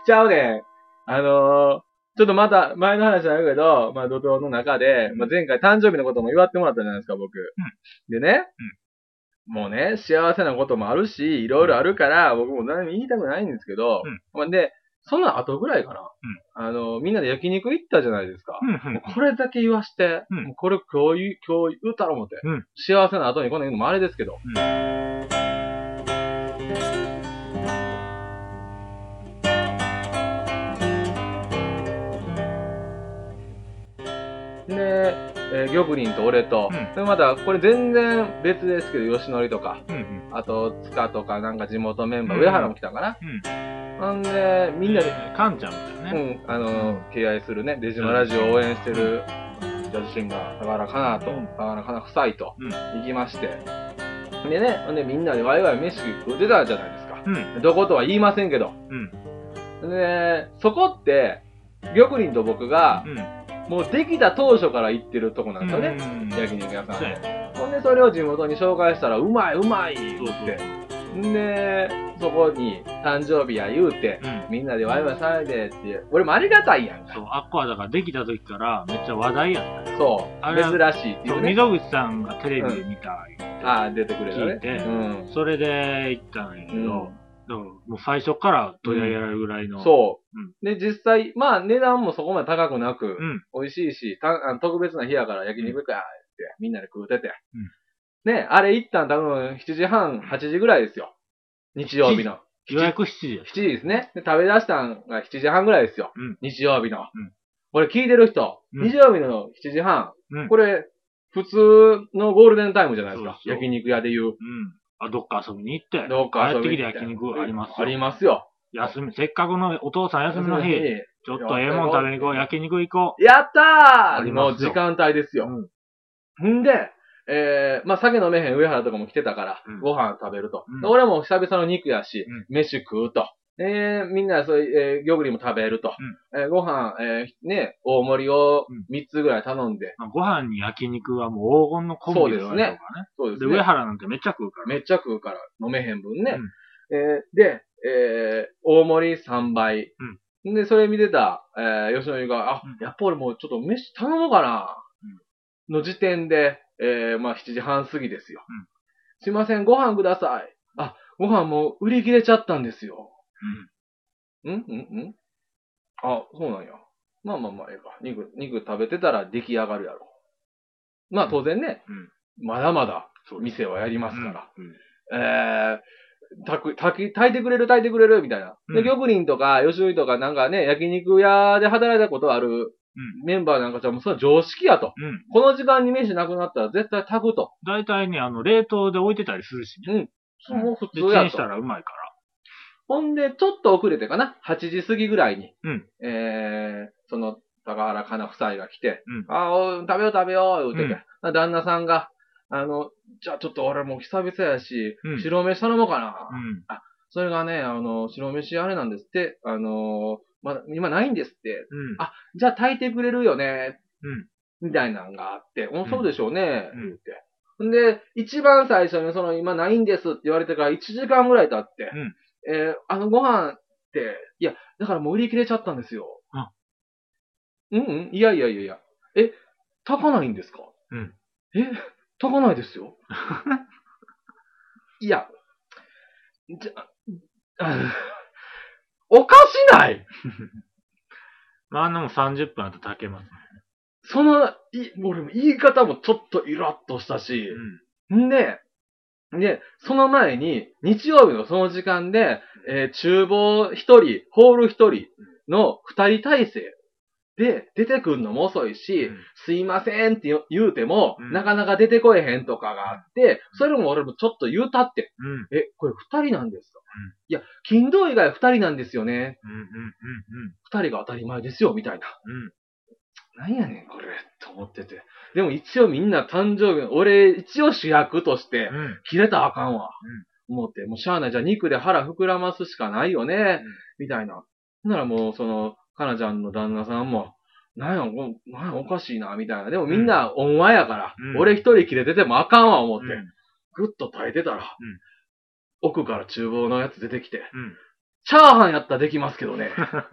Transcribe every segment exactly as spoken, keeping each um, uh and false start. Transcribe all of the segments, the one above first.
ちゃうねん。あのー、ちょっとまた、前の話なんだけど、まあ、怒涛の中で、まあ、前回誕生日のことも祝ってもらったじゃないですか、僕。うん、でね、うん、もうね、幸せなこともあるし、いろいろあるから、僕も何も言いたくないんですけど、うん、まあ、で、その後ぐらいかな、うん、あの、みんなで焼肉行ったじゃないですか。うん、もうこれだけ言わして、うん、もうこれ今日、今日言うたろ思って、うん、幸せな後にこんな言うのもあれですけど、うんで、えー、玉林と俺と、うん、でまた、これ全然別ですけど、吉典とか、うんうん、あと、塚とか、なんか地元メンバー、うん、上原も来たかな。うん、んで、みんなで、えー、カンちゃんみたいね。 うん、あのー、敬愛するね、出島ラジオを応援してる、ジャズシンガー、高原かなと、高原かな夫妻と、行きまして、でね、で、みんなでワイワイ飯食ってたじゃないですか。うん、どことは言いませんけど。うん、で、そこって、玉林と僕が、うんもうできた当初から行ってるとこなんですよね。焼肉屋さんで。ほんで、それを地元に紹介したら、うまいうまいって。んで、そこに誕生日や言うて、うん、みんなでワイワイされてって、俺もありがたいやんか。 そう、あっこはだからできた時からめっちゃ話題やった。 そう。あれ珍しいっていうね。 溝口さんがテレビで見た、 うん、ああ、出てくれるね。 聞いて、うん、それで行ったんやけど、うんだからもう最初から取り上げられるぐらいの。うん、 そう、うん。で、実際、まあ値段もそこまで高くなく、うん、美味しいし、たあの特別な日やから焼肉かってみんなで食うてて。うん、ね、あれ一旦多分しちじはん、はちじぐらいですよ。日曜日の。 予約しちじ。 しちじですね。で、食べ出したんがしちじはんぐらいですよ。うん、日曜日の。うん、これ聞いてる人、うん、日曜日のしちじはん、うん、これ、普通のゴールデンタイムじゃないですか。そうそう焼肉屋で言う。うんあ、どっか遊びに行って。 どっか遊びに行って。帰ってきて焼肉ありますよ。 ありますよ。 休み、せっかくのお父さん休みの日、ちょっとええもん食べに行こう、焼肉行こう。やったーもう時間帯ですよ。うん、んで、えー、まあ、酒飲めへん上原とかも来てたから、うん、ご飯食べると。うん、俺も久々の肉やし、うん、飯食うと。えー、みんなそういう、えー、玉林も食べると。うん、えー、ご飯、えー、ね、大盛りをみっつぐらい頼んで。 うん、ご飯に焼肉はもう黄金のコンビで言われるからね。 そうですね。そうですね。 で、上原なんてめっちゃ食うから。 めっちゃ食うから、飲めへん分ね。うん、えー、で、えー、大盛りさんばい。うん、で、それ見てた、えー、吉野が、あ、うん、やっぱ俺もうちょっと飯頼もうかな。うん、の時点で、えー、まあ、しちじはん過ぎですよ。うん、すいません、ご飯ください。あ、ご飯もう売り切れちゃったんですよ。うん。んんんあ、そうなんや。まあまあまあ、ええか。肉、肉食べてたら出来上がるやろ。まあ当然ね、うん、まだまだ店はやりますから。うんうん、えー、炊く、炊き、炊いてくれる炊いてくれるみたいな。で、玉林とか吉井とかなんかね、焼肉屋で働いたことあるメンバーなんかじゃもうそれは常識やと。うん、この時間に飯なくなったら絶対炊くと。 大体ね、あの、冷凍で置いてたりするしね。 うん。そもう普通やと。 チンしたらうまいから。 ほんで、ちょっと遅れてかな。はちじ過ぎぐらいに。うん。えー、その、高原かな夫妻が来て。うん。ああ、食べよう食べよう、言うてて。うん、旦那さんが、あの、じゃあちょっと俺もう久々やし、うん、白飯頼もうかな。うん。あ、それがね、あの、白飯あれなんですって。あの、まだ、今ないんですって。うん。あ、じゃあ炊いてくれるよね。うん。みたいなのがあって、うん、そうでしょうね。うん。言って。んで、一番最初にその今ないんですって言われてからいちじかんぐらい経って、うん。えー、あのご飯って、いや、だからもう売り切れちゃったんですよ。あうんうん、いやいやいやいや。え、炊かないんですかうん。え、炊かないですよ。いや、じゃ、おかしないまあ、あのもさんじゅっぷんあと炊けますね。 その、い、俺も言い方もちょっとイラッとしたし、うん、んで、で、その前に、日曜日のその時間で、えー、厨房一人、ホール一人の二人体制で出てくるのも遅いし、うん、すいませんって言うても、うん、なかなか出てこえへんとかがあって、それも俺もちょっと言うたって。うん、え、これ二人なんですか、うん、いや、金土以外二人なんですよね。うんうんうんうん、二人が当たり前ですよ、みたいな。うんなんやねん、これ、と思ってて。でも一応みんな誕生日、俺、一応主役として、切れたらあかんわ。うん、思って、もうしゃあない。じゃあ肉で腹膨らますしかないよね。うん、みたいな。ならもう、その、かなちゃんの旦那さんも、なんや、なんやおかしいな、みたいな。でもみんな恩和やから、うん、俺一人切れててもあかんわ、思って。うん、ぐっと耐えてたら、うん、奥から厨房のやつ出てきて、 チャーハンやったらできますけどね。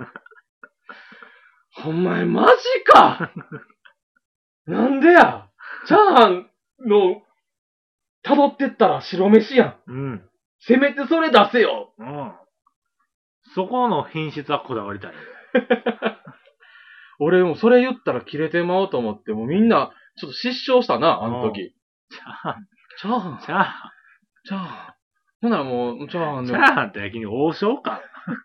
お前マジかなんでやチャーハンの、辿ってったら白飯やん。 うん。 せめてそれ出せよ。 うん。そこの品質はこだわりたい。 俺もそれ言ったら切れてまうと思って、もうみんな、ちょっと失笑したな、あの時。 チャーハン。 チャーハン。 チャーハン。 チャーハン。ほなもう、チャーハンでも。 チャーハンって焼きに王将か。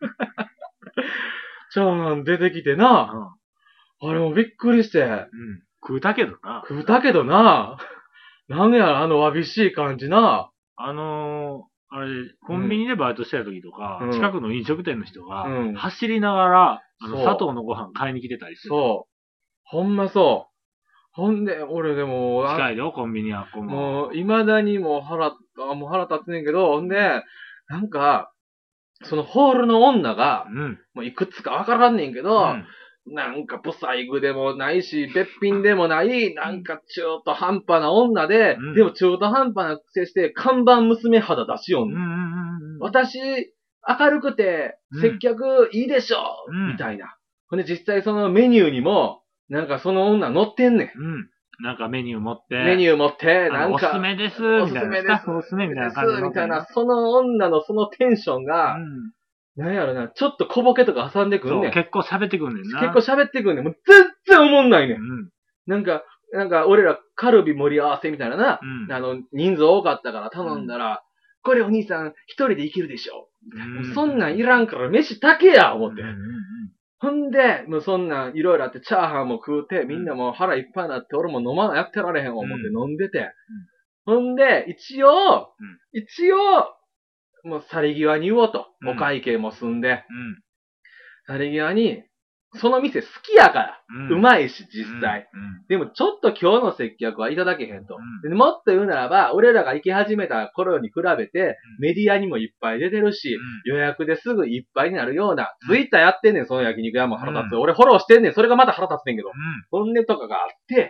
チャーハン出てきてな。うん、あれもびっくりして。うん。 食うたけどな。 食うたけどな。なんやらあのわびしい感じな。 あのー、あれ、コンビニでバイトしてた時とか、うん、近くの飲食店の人が、うん、走りながら、あの、砂糖のご飯買いに来てたりする。 そう。ほんまそう。ほんで、俺でも、 近いよ、コンビニは。 もう、未だにもう腹、あ、もう腹立つねんけど、ほんで、なんか、そのホールの女が、うん、もういくつかわからんねんけど、うんなんか、ブサイクでもないし、べっぴんでもない、なんか中途半端な女で、うん、でも中途半端な癖して、看板娘肌出しよんねん。私、明るくて、接客いいでしょ、うん、みたいな。ほんで、実際そのメニューにも、なんかその女乗ってんねん。 うん。なんかメニュー持って。 メニュー持って、なんか。 おすすめです。 おすすめです。 おすすめみたいな感じ。 みたいな、その女のそのテンションが、うんなんやろな、ちょっと小ボケとか挟んでくんねん。 結構喋ってくんねんな。 結構喋ってくんねん。もう全然思んないねん。うん、なんか、なんか、俺らカルビ盛り合わせみたいなな、うん、あの、人数多かったから頼んだら、うん、これお兄さん一人でいけるでしょ。うん、そんなんいらんから飯炊けや、思って。うんうんうん、ほんで、もうそんなんいろいろあって、チャーハンも食うて、みんなもう腹いっぱいになって、俺も飲まなやってられへん思って飲んでて。ほんで、一応、一応、もう去り際に言おうと。お会計も済んで。うん。去り際に、その店好きやから。うん、うまいし、実際、うんうん。でもちょっと今日の接客はいただけへんと、うん。もっと言うならば、俺らが行き始めた頃に比べて、うん、メディアにもいっぱい出てるし、うん、予約ですぐいっぱいになるような、うん、ツイッターやってんねん、その焼肉屋も腹立つ、うん。俺フォローしてんねん、それがまた腹立つねんけど。うん、本音とかがあって、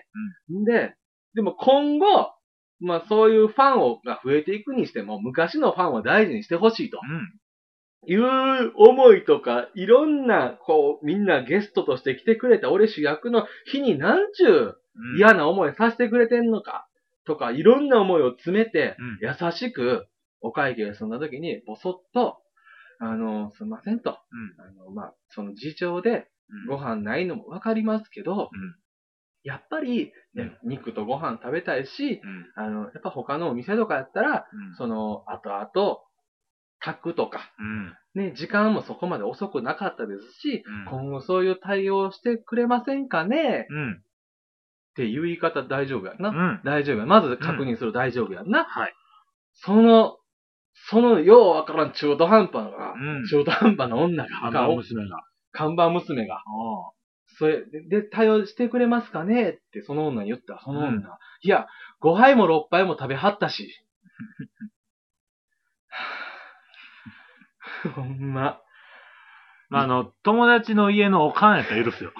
うん、で、でも今後、まあそういうファンをが増えていくにしても、昔のファンを大事にしてほしいと。うん、いう思いとか、いろんな、こう、みんなゲストとして来てくれた俺主役の日になんちゅう嫌な思いさせてくれてんのか、とか、いろんな思いを詰めて、優しくお会計が済んだ時に、ぼそっと、あの、すいませんと。うん、あの、まあ、その事情でご飯ないのもわかりますけど、うんやっぱり、ね、うん、肉とご飯食べたいし、うん、あの、やっぱ他のお店とかやったら、うん、その、後々、炊くとか、うん、ね、時間もそこまで遅くなかったですし、うん、今後そういう対応してくれませんかね、うん、っていう言い方大丈夫やんな。うん、大丈夫や。まず確認する大丈夫やんな。はい。その、その、ようわからん中途半端な、うん、中途半端な女が、 看板娘が。 看板娘が。それで、で、対応してくれますかねって、その女に言ったら、その女。うん、いや、ごはいもろっぱいも食べはったし。ほんま。 まあ、あの、友達の家のおかんやったら許すよ。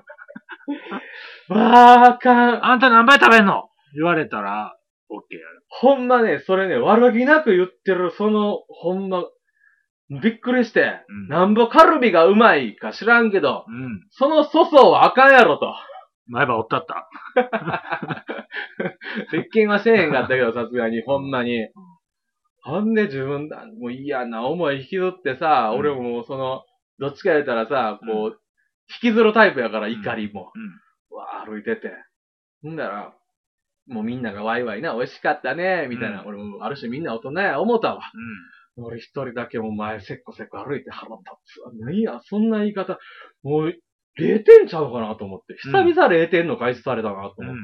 わー、あかん。 あんた何杯食べんの言われたら、オッケーやる。 ほんまね、それね、悪気なく言ってる、その、ほんま、びっくりして、うん、なんぼカルビがうまいか知らんけど、うん、その粗相はあかんやろと。 前歯おったった。 接見はせえへんかったけど、さすがに、ほんまに。ほんで自分だ、もう嫌な思い引きずってさ、うん、俺ももうその、どっちか言ったらさ、こう、うん、引きずるタイプやから、怒りも。うん、わー歩いてて。んだら、もうみんながワイワイな、美味しかったね、みたいな。俺も、ある種みんな大人や思ったわ。俺一人だけも前せっこせっこ歩いて腹立つ。何や、そんな言い方。もう、れいてんちゃうかなと思って。久々れいてんの開始されたなと思って。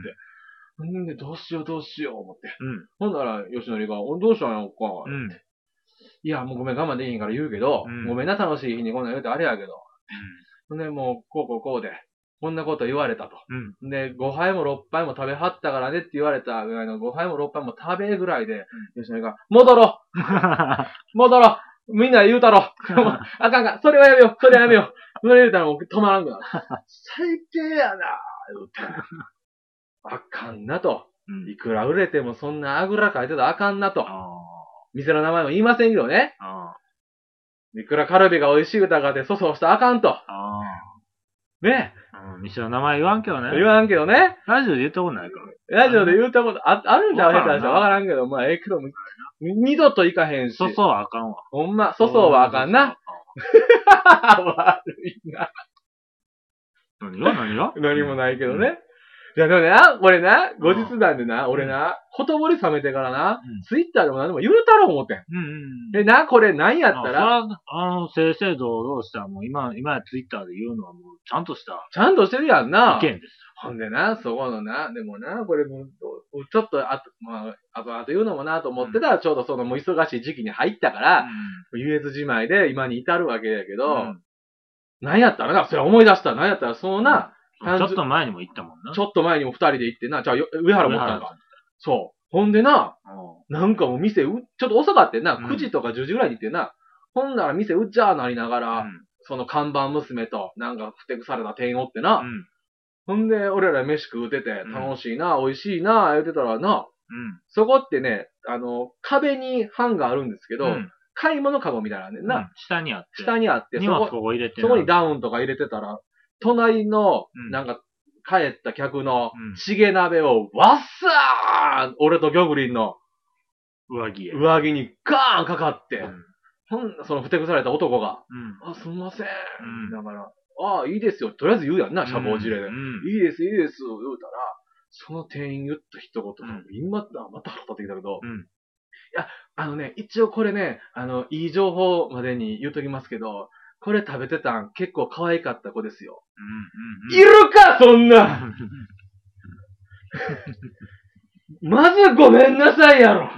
うん、んで、どうしようどうしよう思って。うん、ほんなら、吉典が、どうしたんやんか、うん、いや、もうごめん我慢できへんから言うけど、うん、ごめんな、楽しい日にこんなん言うてあれやけど。うん、で、もう、こうこうこうで、こんなこと言われたと。うん、で、ごはいもろっぱいも食べはったからねって言われたぐらいのごはいもろっぱいも食べぐらいで、うん、吉典が、戻ろう戻ろうみんな言うたろあかんかんそれはやめようそれはやめようそれ言うたらもう止まらんくなる。最低やな言うて。あかんなと。いくら売れてもそんなあぐらかいてたらあかんなと。店の名前も言いませんけどね。 いくらカルビが美味しい歌がで粗相したらあかんと。ああ。ね。 うん、店の名前言わんけどね。 言わんけどね。 ラジオで言ったことないから。 ラジオで言ったことあ、あるんじゃう下手したらわからんけど、まあ、ええけど、二度と行かへんし。 粗相はあかんわ。 ほんま、粗相はあかんな。悪いな。 何が何が何もないけどね。いや、でもね、俺な、後日談でな、俺な、ほとぼり冷めてからな、ツイッターでも何でも言うたろう思ってん。でな、これ何やったら、 あの、正々堂々した、もう今、今やツイッターで言うのはもう、ちゃんとした。 ちゃんとしてるやんな。 意見です。 ほんでな、そこのな、でもな、これもう、ちょっと、あと、まあ、あと、あと言うのもなと思ってたら、ちょうどそのもう忙しい時期に入ったから、言えずじまいで今に至るわけやけど、何やったらな、それ思い出したら何やったら、そうな、 ちょっと前にも行ったもんな。 ちょっと前にも二人で行ってな、じゃあ、上原持ったんか。そう。ほんでな、なんかもう店、ちょっと遅かってんな、くじとかじゅうじぐらいに行ってな、ほんなら店うっちゃーなりながら、その看板娘と、なんかふてくされた店員おってな、ほんで、俺ら飯食うてて、楽しいな、美味しいな、言うてたらな、そこってね、あの、壁に版があるんですけど、買い物カゴみたいなねんな。 下にあって。 下にあって、 荷物ここ入れてそこにダウンとか入れてたら、隣の、なんか、帰った客の、チゲ鍋を、わっさー俺とギョグリンの、 上着へ。 上着にガーンかかって、ほん、そのふてくされた男が、あ、すみません。だから、ああ、いいですよ。とりあえず言うやんな、社交辞令で。いいです、いいです、言うたら、その店員言った一言が、今、また腹立ってきたけど、いや、あのね、一応これね、あの、いい情報までに言うときますけど、これ食べてたん結構可愛かった子ですよ。いるか、そんなまずごめんなさいやろ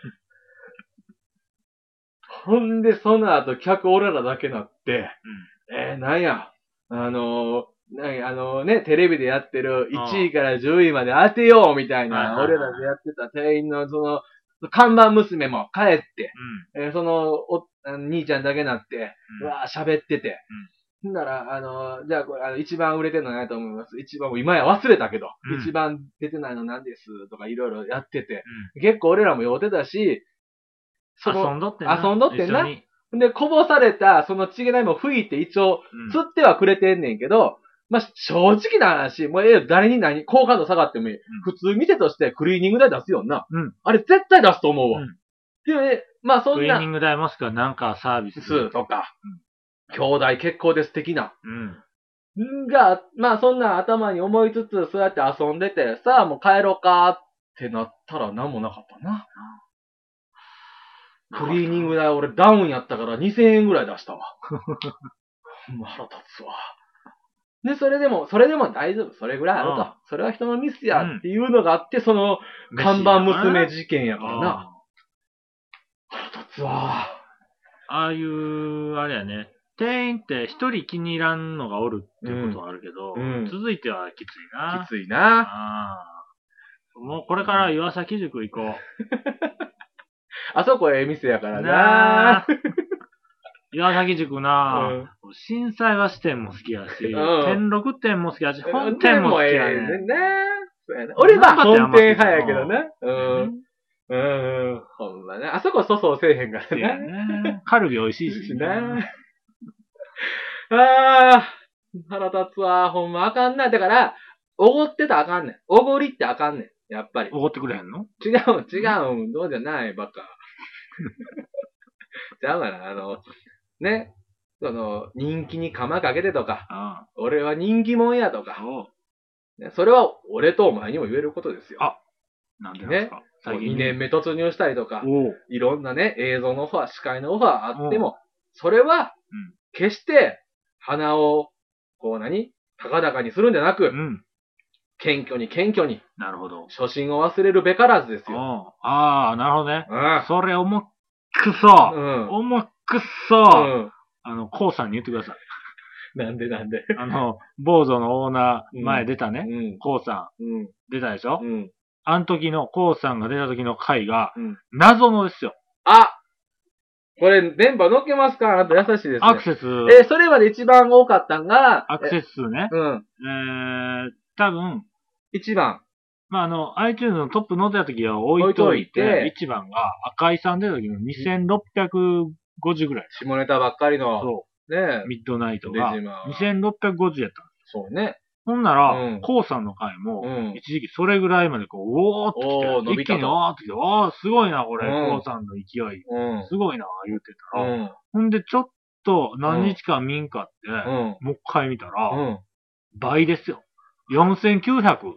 ほんで、その後、客俺らだけなって、うん、えー、なんや、あのー、なんや、あのね、テレビでやってるいちいからじゅういまで当てようみたいな、俺らでやってた店員のその、看板娘も帰って、うんえー、そのお、兄ちゃんだけなって、うん、うわー喋ってて、うん、なら、あのー、じゃあこれ、あの、一番売れてるのないと思います。一番、今や忘れたけど、うん、一番出てないのなんですとかいろいろやってて、うん、結構俺らも酔ってたし、 その遊んどってんな。 遊んどってんな。で、こぼされた、そのチゲナイも吹いて一応、釣ってはくれてんねんけど、まあ、正直な話、もうええ、誰に何、好感度下がってもいい。うん、普通店としてクリーニング代出すよな。うん。あれ絶対出すと思うわ。うん。でもね、まあそんな。 クリーニング代もしくはなんかサービス。 とか、うん。兄弟結構です的な。うん。が、まあそんな頭に思いつつ、そうやって遊んでて、さあもう帰ろうかってなったら何もなかったな。クリーニング代俺ダウンやったからにせんえんぐらい出したわ。もう腹立つわ。で、それでも、それでも大丈夫。それぐらいあると。うん、それは人のミスやっていうのがあって、その、看板娘事件やからな。腹立つわ。 ああいう、あれやね。店員って一人気に入らんのがおるっていうことはあるけど、うんうん、続いてはきついな。 きついな。 あもうこれから岩崎塾行こう。 あそこええ店やからな。 岩崎塾な、うん、震災橋店も好きやし、うん、天禄店も好きやし、本店も好きやね。 うん、ね俺は本店派やけどね。うん。うん。ほんまね。あそこ粗相せえへんからね。 ねカルビ美味しいしね。ああ、腹立つわ。ほんまあかんな。だから、おごってたらあかんねん。おごりってあかんねん。やっぱり。 おごってくれへんの違う、違う。どうじゃない、バカ。じゃあまな、あの、ね、その、人気に釜かけてとか、ああ俺は人気者やとか、ね、それは俺とお前にも言えることですよ。 あ、なんでですか、ね、 最近にねんめ突入したりとか、いろんなね、映像のオファー、司会のオファーあっても、それは、決して、鼻を、こう何高々にするんじゃなく、うん、謙虚に謙虚に。 なるほど。 初心を忘れるべからずですよ。ああ、なるほどね。うん、それ重くそ、うん、重くそ、うん、あの、コウさんに言ってください。 なんでなんであの、坊主のオーナー、前出たね、うん、コウさん、うん、出たでしょ、うん、あの時のコウさんが出た時の回が、うん、謎のですよ。 あこれ、電波乗っけますかあなた優しいですね。 アクセス。 えー、それまで一番多かったんが、 アクセス数ね。うん。えー、多分、 一番。 まあ、あの、iTunes のトップ載ってた時は置いといて、いて一番が赤井さん出た時のにせんろっぴゃくごじゅうぐらい。 下ネタばっかりの。 そう。 ねミッドナイトが。 デジマにせんろっぴゃくごじゅうやったんですよ。そうね。 ほんなら、 うんコウさんの回も、 うん。 一時期それぐらいまでこう、おーっておー来て、 伸びたと一気におーって来て、おーすごいな、これ、 うんコウさんの勢い。 うん。 すごいな、言うてたら。 うん。 ほんで、ちょっと何日か見んかって、 うん。 もう一回見たら、 うん。 倍ですよ。よんせんきゅうひゃく。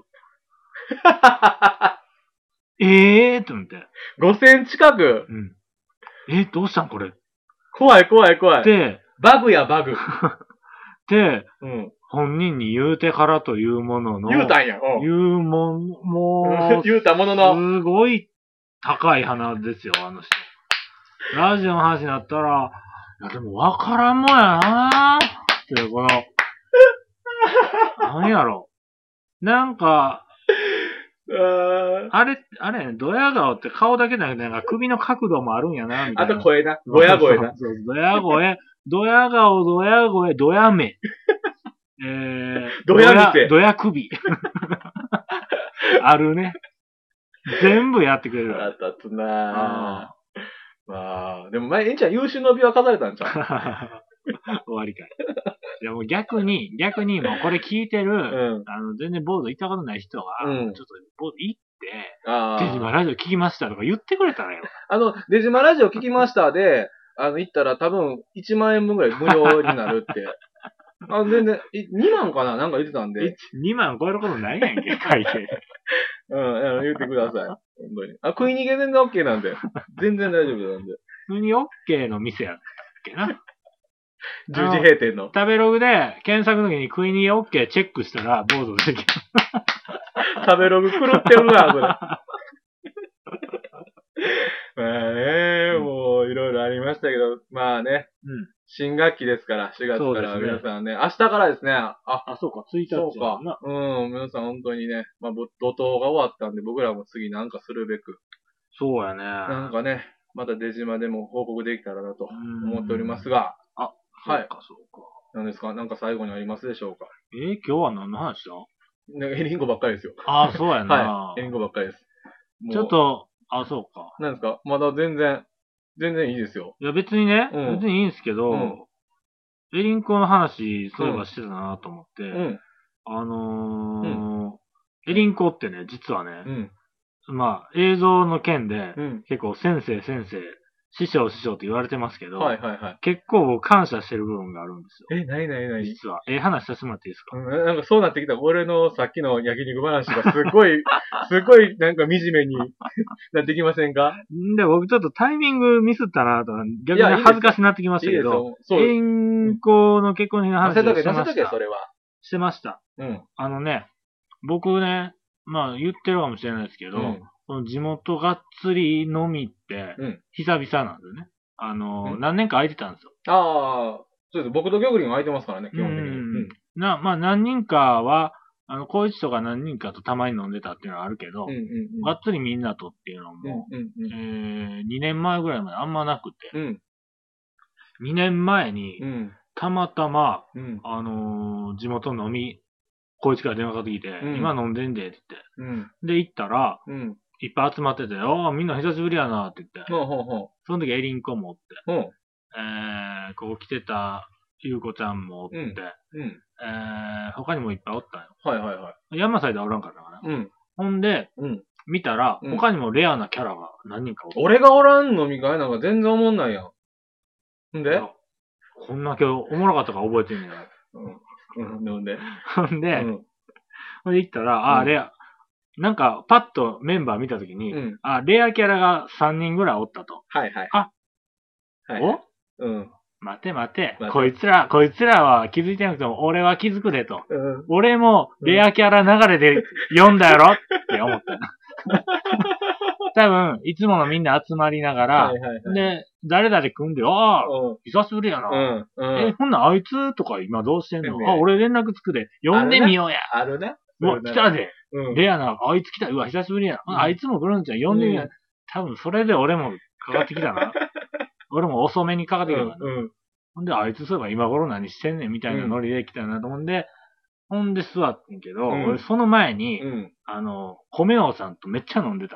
ええーって思って。 ごせん近く。 うん。えー、どうしたんこれ。 怖い怖い怖い。 で、 バグやバグ。 で、 うん。 本人に言うてからというものの、 言うたんや。うん。 言うもん、もう、 言うたものの。 すごい高い花ですよ、あの人。ラジオの話になったら、いやでもわからんもんやなーっていう、この、なんやろ。なんか、あれ、あれね、ドヤ顔って顔だけじゃなくて、なんか首の角度もあるんやな、みたいな。 あと声な。ドヤ声な。 そうそう、ドヤ声、ドヤ顔、ドヤ声、ドヤ目。えー、 ドヤ見て。 ドヤ首。あるね。全部やってくれる。 腹立つなぁ。まあ、でも前、えんちゃん優秀の美は飾れたんちゃう終わりかい。いやもう逆に、逆にもうこれ聞いてる、 うん、 あの、全然ボード行ったことない人が、うん、ちょっとボード行って、 あデジマラジオ聞きましたとか言ってくれたらよ。 あの、デジマラジオ聞きましたで、あの、行ったら多分いちまんえんぶんぐらい無料になるって。あ、全然、にまんかななんか言ってたんで。 にまん超えることないやんけ、書いて。 うん、言ってください。本当に。あ、食い逃げ全然 OK なんで。全然大丈夫なんで。 普通に OK の店やったっけな。 じゅうじ閉店の。 食べログで検索の時に食い逃げ OK チェックしたら、ボードできる。 食べログ狂ってるな、それ。まあね、もういろいろありましたけど、まあね。うん。新学期ですから、しがつから皆さんね、明日からですね、あ、 あ、そうか、ついたちそうか。うん、皆さん本当にね、まあ、怒涛が終わったんで、僕らも次なんかするべく。 そうやね。 なんかね、また出島でも報告できたらなと思っておりますが。 あ、はい。そうか、そうか。 何ですかなんか最後にありますでしょうかえー、今日は何の話だなんかエリンゴばっかりですよ。 ああ、そうやな。 はい。エリンゴばっかりです。 ちょっと、あ、そうか。 何ですかまだ全然、全然いいですよ。 いや別にね、うん、別にいいんですけど、うん、エリンコの話、そういえばしてたなと思って、うん、あのー、うん、エリンコってね、実はね、うん、まあ、映像の件で、うん、結構先生先生、師匠師匠って言われてますけど、はいはいはい、結構感謝してる部分があるんですよ。 え、なになになに実は。えー、話させてもらっていいですか、 うん、なんかそうなってきた。俺のさっきの焼肉話がすごい、すごいなんか惨めになってきませんかで、僕ちょっとタイミングミスったなと、逆に恥ずかしになってきましたけど、エリンコの結婚式の話をしてました。 載せとけ、載せとけ、それは。 してました。うん。あのね、僕ね、まあ言ってるかもしれないですけど、うんこの地元がっつり飲みって、久々なんですよね。あの、うん、何年か空いてたんですよ。 ああ、そうです。僕と玉林は空いてますからね、基本的に。うん、 な、まあ何人かは、あの、小一とか何人かとたまに飲んでたっていうのはあるけど、うんうんうん、がっつりみんなとっていうのも、うんうんうんえー、にねんまえぐらいまであんまなくて、うん、にねんまえに、うん、たまたま、うん、あのー、地元飲み、小一から電話かかってきて、うん、今飲んでんでって言って、うん、で行ったら、うんいっぱい集まってて、ああ、みんな久しぶりやなって言って。ほうほうほうその時エリンコもおって。ほうえー、ここ来てたゆうこちゃんもおって。うん。うん、えー、他にもいっぱいおったんよ。はいはいはい。山サイドはおらんかったかな。うん。ほんで、うん。見たら、他にもレアなキャラが何人かおって。 俺がおらん飲み会なんか全然思んないやん。んでこんだけおもろかったから覚えてんねん。 うん。うん。んでほんで、うん。ほんで行ったら、ああ、レア。なんか、パッとメンバー見たときに、うん、あ、レアキャラがさんにんぐらいおったと。はいはい。あ、はい、おうん。待て待て。こいつら、こいつらは気づいてなくても、俺は気づくでと。うん、俺も、レアキャラ流れで読んだやろって思った。多分、いつものみんな集まりながら、はいはいはい、で、誰々組んで、ああ、うん、久しぶりやな。うんうん、え、ほんなあいつとか今どうしてんの、ね、あ、俺連絡つくで、呼んでみようや。 あるね。 うわ、来たで。うん、レアな、あいつ来た。うわ、久しぶりや。うん、あいつも来るんじゃん。呼んでみよう。うん、多分、それで俺もかかってきたな。俺も遅めにかかってきたな。うんうん、ほんで、あいつそういえば今頃何してんねんみたいなノリで来たなと思うんで、うん、ほんで座ってんけど、うん、俺その前に、うん、あの、米王さんとめっちゃ飲んでたのよ。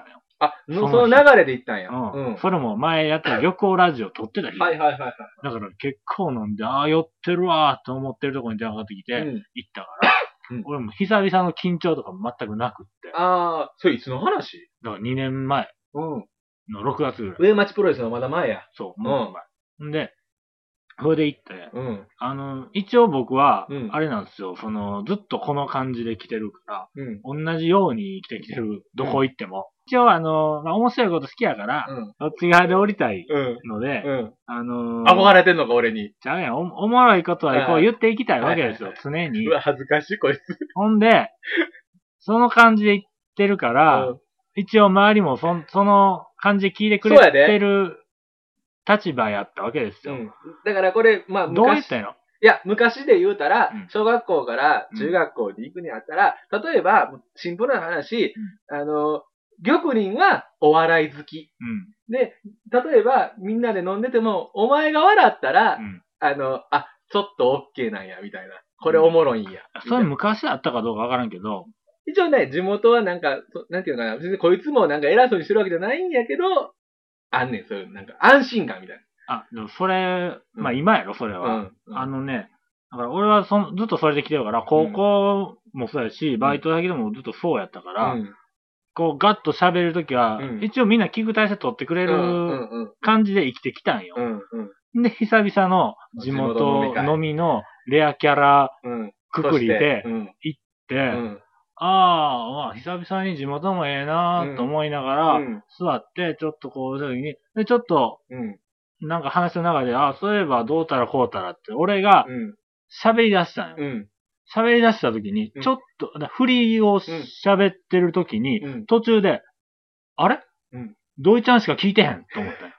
あ、その流れで行ったんや。 うん。それも前やった旅行ラジオ撮ってた日。 はいはいはいはい。 だから結構飲んで、ああ、酔ってるわーと思ってるところに電話かかってきて、行ったから、俺も久々の緊張とか全くなくって。 ああ、それいつの話？ だからにねんまえのろくがつぐらい。 上町プロレスのまだ前や。 そう、もう前。んで、それで行って、うん、あの、一応僕は、あれなんですよ、その、ずっとこの感じで来てるから、うん、同じように来てきてる、どこ行っても。うん、一応あの、まあ、面白いこと好きやから、うん、そっち側で降りたいので、うんうん、あのー、 憧れてんのか、俺に。 ちゃうやん、お、おもろいことはこう言っていきたいわけですよ、はいはいはい、常に。 うわ、恥ずかしい、こいつ。 ほんで、その感じで行ってるから、うん、一応周りもそ、その感じで聞いてくれてる立場やったわけですよ。うん、 だからこれ、まあ、 どう言ったんやろ？ いや、昔で言うたら、小学校から中学校に行くにあったら、うん、例えば、シンプルな話、うん、あの、玉林はお笑い好き。うん、で、例えば、みんなで飲んでても、お前が笑ったら、うん、あの、あ、ちょっと OK なんや、みたいな。これおもろいんや。 うん、それ昔あったかどうかわからんけど、 一応ね、地元はなんか、なんていうのかな、別にこいつもなんか偉そうにしてるわけじゃないんやけど、あんねん、そういう、なんか安心感みたいな。 あ、でもそれ、まあ今やろ、それは。うんうん、あのね、だから俺はそのずっとそれで来てるから、高校もそうやし、バイト先でもずっとそうやったから、うん、こうガッと喋るときは、うん、一応みんな聞く体制取ってくれる感じで生きてきたんよ。うんうん、で、久々の地元飲みのレアキャラくくりで行って、うんああ、まあ、久々に地元もええなーと思いながら、うん、座って、ちょっとこう、時に、で、ちょっと、うん、なんか話の中で、ああ、そういえばどうたらこうたらって、俺が、喋り出したんよ。喋、うん、り出した時に、ちょっと、振りを喋ってる時に、うん、途中で、あれ、うん、ドイちゃんしか聞いてへんと思ったよ。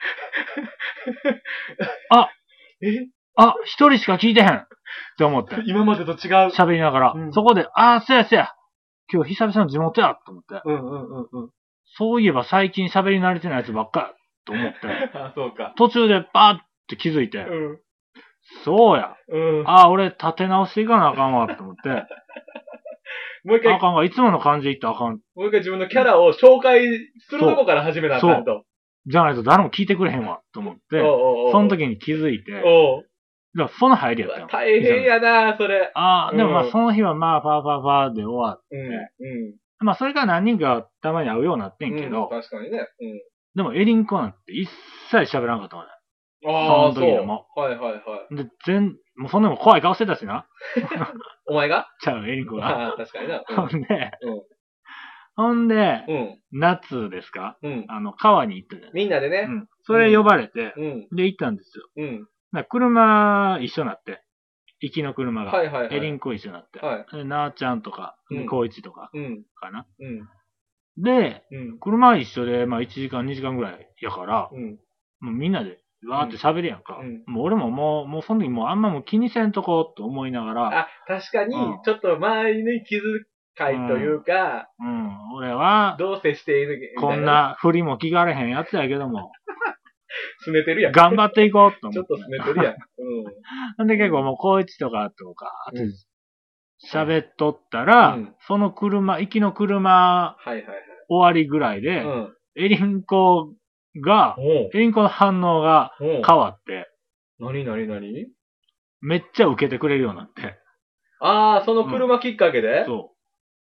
あ、えあ、一人しか聞いてへんって思って。 今までと違う。 喋りながら、うん、そこで、ああ、そうやそうや。今日久々の地元やと思って。うんうんうんうん。そういえば最近喋り慣れてないやつばっかと思って。 あ、そうか。 途中でパーって気づいて。うん。そうや。うん。ああ、俺立て直していかなあかんわと思って。もう一回。あかんわ。いつもの感じでいったらあかん。 もう一回自分のキャラを紹介するとこから始めなあかんと。そう。 じゃないと誰も聞いてくれへんわと思って。おうおうおうその時に気づいて。おう。だからその入りやったよ。 大変やなそれ。 ああ、うん、でもまあその日はまあ、ファーファーファーで終わって。うん。うん、まあそれから何人かたまに会うようになってんけど。 うん、確かにね。うん。 でもエリンコなんて一切喋らんかったもんね。 ああ、その時でも。はいはいはい。 で、全、もうそんなも怖い顔してたしな。 お前がちゃう、エリンコが。 ああ、確かにな。うん、 ほんで、うん、ほんで、うん、夏ですか、うん、あの、川に行ったじゃん。 みんなでね。 うん。それ呼ばれて、うん、で行ったんですよ。うん。車一緒になって。行きの車が。はいはいはい。エリンコ一緒になって。はい。なあちゃんとか、こういちとか、かな。うん。で、うん、車一緒で、まあいちじかん、にじかんぐらいやから、うん、もうみんなで、わーって喋るやんか。うん、もう俺ももう、もうその時もうあんまもう気にせんとこうと思いながら。 あ、確かに、ちょっと周りに気遣いというか、 うん、うん、俺は、 どう接しているみたいな。こんな振りも聞かれへんやつやけども。 すねてるやん。 頑張っていこうと思って。 ちょっとすねてるやん。 うん。んで結構もう、こいちとかとか、あと、喋っとったら、うん、その車、行きの車、はいはいはい。終わりぐらいで、うん、エリンコが、エリンコの反応が変わって。 なになになにめっちゃ受けてくれるようになって。 ああ、その車きっかけで、うん、 そう。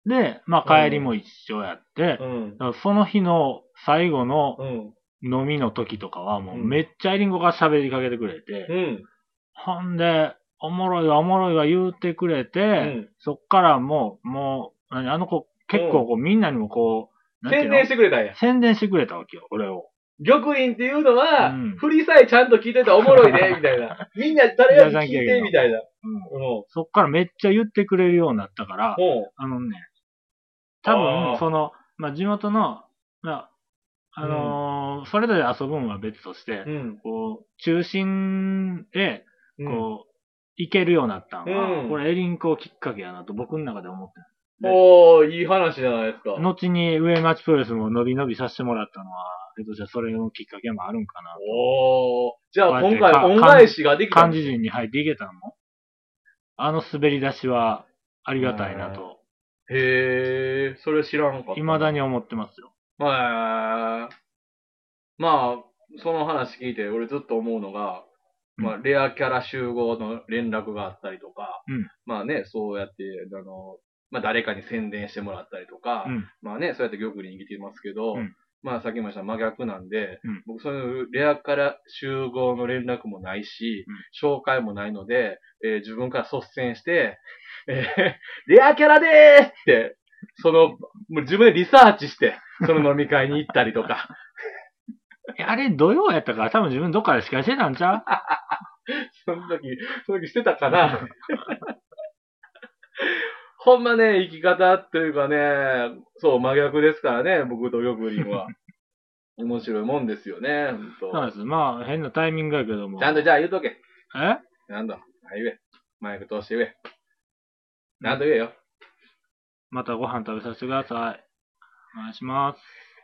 で、まあ帰りも一緒やって、うん、だからその日の最後の飲みの時とかはもうめっちゃエリンコが喋りかけてくれて、うん、ほんで、おもろいわおもろいわ言うてくれて、うん、そっからもう、もう、何あの子結構こう、みんなにもこう、 宣伝してくれたんや。 宣伝してくれたわけよ、俺を。 玉林っていうのは、うん、振りさえちゃんと聞いてたらおもろいね、みたいな。みんな誰や聞いて、みたいな。うんうん、そっからめっちゃ言ってくれるようになったから、あのね、多分、その、まあ、地元の、まあ、あのーうん、それぞれ遊ぶんは別として、うん、こう、中心へ、こう、うん、行けるようになったのは、うん、これエリンコきっかけやなと僕の中で思ってる。 おー、いい話じゃないですか。 後に上町プロレスも伸び伸びさせてもらったのは、えっと、じゃあそれのきっかけもあるんかなと。 おー。じゃあ今回恩返しができた幹事陣に入っていけたのも、あの滑り出しはありがたいなと。 へー、それ知らんかった。 未だに思ってますよ。 まあ、まあ、その話聞いて、俺ずっと思うのが、うん、まあ、レアキャラ集合の連絡があったりとか、うん、まあね、そうやって、あの、まあ誰かに宣伝してもらったりとか、うん、まあね、そうやって玉林に来てますけど、うん、まあさっきも言った真逆なんで、うん、僕そういうレアキャラ集合の連絡もないし、うん、紹介もないので、えー、自分から率先して、えー、レアキャラでーって、その、もう自分でリサーチして、その飲み会に行ったりとか。 あれ、土曜やったから多分自分どっかで司会してたんちゃうその時、その時してたかなほんまね、生き方っていうかね、そう、真逆ですからね、僕と玉林は。面白いもんですよね、ほんと。 そうです。まあ、変なタイミングやけども。 ちゃんとじゃあ言うとけ。 えなんだ、はい、言え。マイク通して言え。なんと言えよ。 またご飯食べさせてください。お願いします。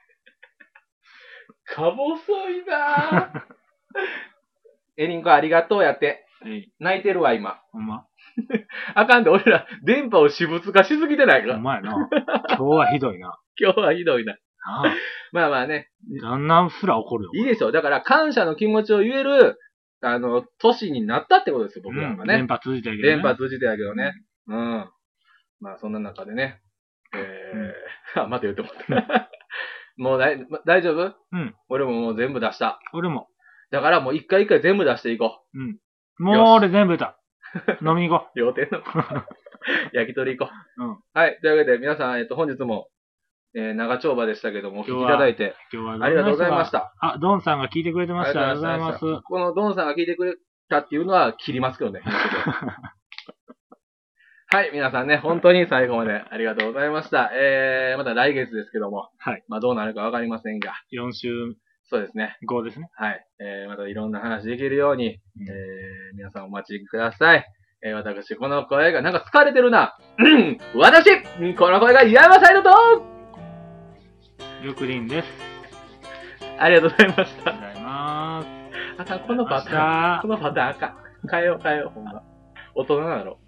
か細いなぁ。エリンコありがとうやって。泣いてるわ、今。 ほんまあかんで、俺ら、電波を私物化しすぎてないか。 お前な。今日はひどいな。 今日はひどいな。 ああまあまあね。 旦那すら怒るよ。 いいでしょ。だから、感謝の気持ちを言える、あの、年になったってことですよ、僕らがね。 電波通じてやけどね。 電波通じてやけどね。うん。まあ、そんな中でね。えー、あ、また言ってもらった。もうだい、大丈夫？うん。俺ももう全部出した。 俺も。 だからもう一回一回全部出していこう。うん。もう俺全部出た。飲みに行こう。要点の。焼き鳥行こう。うん。はい。というわけで皆さん、えっと、本日も、えー、長丁場でしたけども、お聞きいただいて、今日はありがとうございました。 あ、ドンさんが聞いてくれてました。ありがとうございます。 このドンさんが聞いてくれたっていうのは切りますけどね。はい、皆さんね、本当に最後までありがとうございました。えー、また来月ですけども、はい。まあどうなるかわかりませんが。 よん週。 そうですね。 ごですね。 はい。えー、またいろんな話できるように、うん、えー、皆さんお待ちください。えー、私、この声が、なんか疲れてるな。うん、私、この声が岩山サイドと、 玉林です。 ありがとうございました。 ありがとうございます。 あかん、このパターン、このパターンあかん。変えよう変えよう、ほんま。大人なの。